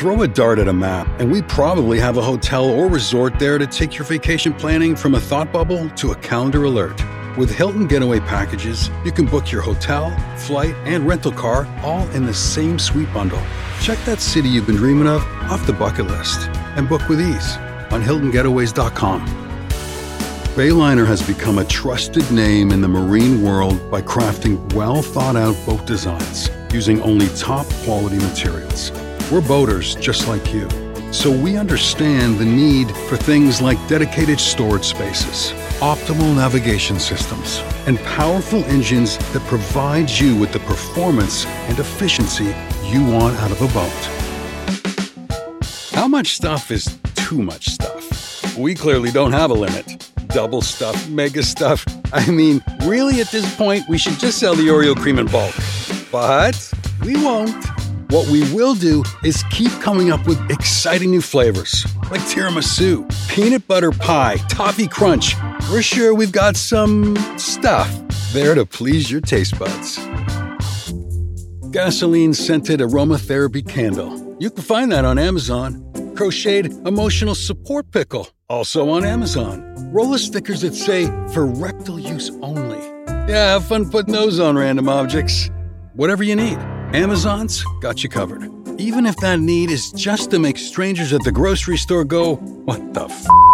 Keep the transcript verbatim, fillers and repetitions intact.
Throw a dart at a map, and we probably have a hotel or resort there to take your vacation planning from a thought bubble to a calendar alert. With Hilton Getaway Packages, you can book your hotel, flight, and rental car all in the same sweet bundle. Check that city you've been dreaming of off the bucket list and book with ease on Hilton Getaways dot com. Bayliner has become a trusted name in the marine world by crafting well-thought-out boat designs using only top-quality materials. We're boaters just like you, so we understand the need for things like dedicated storage spaces, optimal navigation systems, and powerful engines that provide you with the performance and efficiency you want out of a boat. How much stuff is too much stuff? We clearly don't have a limit. Double stuff, mega stuff. I mean, really at this point, we should just sell the Oreo cream in bulk. But we won't. What we will do is keep coming up with exciting new flavors, like tiramisu, peanut butter pie, toffee crunch. We're sure we've got some stuff there to please your taste buds. Gasoline-scented aromatherapy candle. You can find that on Amazon. Crocheted emotional support pickle. Also on Amazon. Roller stickers that say, for rectal use only. Yeah, have fun putting those on random objects. Whatever you need, Amazon's got you covered. Even if that need is just to make strangers at the grocery store go, what the f***?